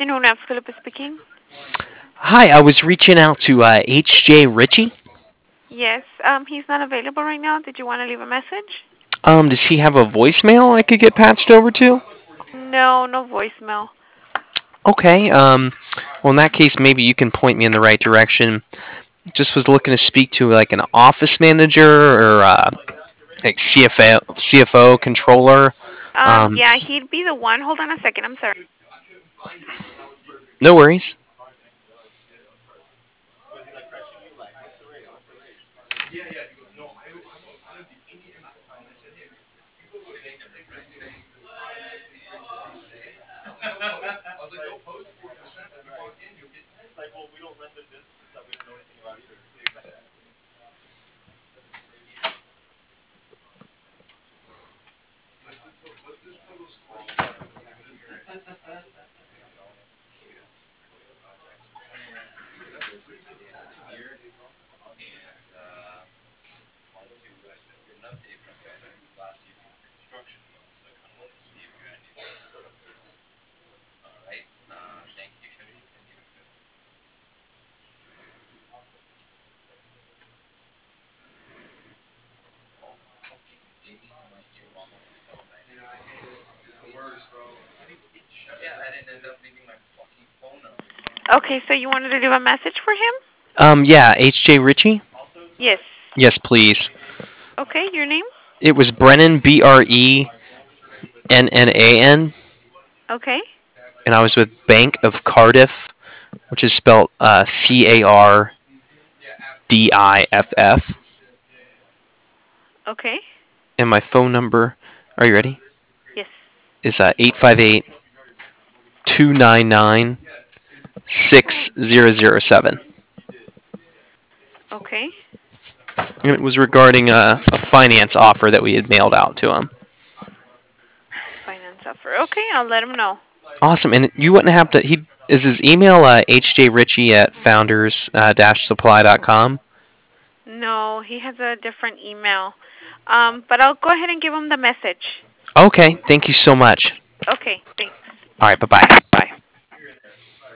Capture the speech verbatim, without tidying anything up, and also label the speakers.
Speaker 1: afternoon, F. Philippa speaking.
Speaker 2: Hi, I was reaching out to uh, H J Ritchie.
Speaker 1: Yes, um, he's not available right now. Did you want to leave a message?
Speaker 2: Um, does he have a voicemail I could get patched over to?
Speaker 1: No, no voicemail.
Speaker 2: Okay. Um, well, in that case, maybe you can point me in the right direction. Just was looking to speak to like an office manager or uh, like C F O, C F O controller.
Speaker 1: Um,
Speaker 2: Um,
Speaker 1: yeah, he'd be the one. Hold on a second. I'm sorry.
Speaker 2: no worries.
Speaker 1: Okay, so you wanted to leave a message for him?
Speaker 2: Um, yeah, H J Ritchie.
Speaker 1: Yes.
Speaker 2: Yes, please.
Speaker 1: Okay, your name?
Speaker 2: It was Brennan B R E N N A N,
Speaker 1: Okay.
Speaker 2: and I was with Bank of Cardiff, which is spelled uh, C A R D I F F.
Speaker 1: Okay.
Speaker 2: And my phone number, are you ready?
Speaker 1: Yes.
Speaker 2: Is uh, eight five eight, two nine nine, six zero zero seven.
Speaker 1: Okay.
Speaker 2: And it was regarding a, a finance offer that we had mailed out to him.
Speaker 1: Finance offer. Okay, I'll let him know.
Speaker 2: Awesome. And you wouldn't have to, he is his email uh, hjritchie at founders supply dot com?
Speaker 1: No, he has a different email. Um, but I'll go ahead and give him the message.
Speaker 2: Okay, thank you so much.
Speaker 1: Okay, thanks.
Speaker 2: All right, bye bye.
Speaker 1: Bye.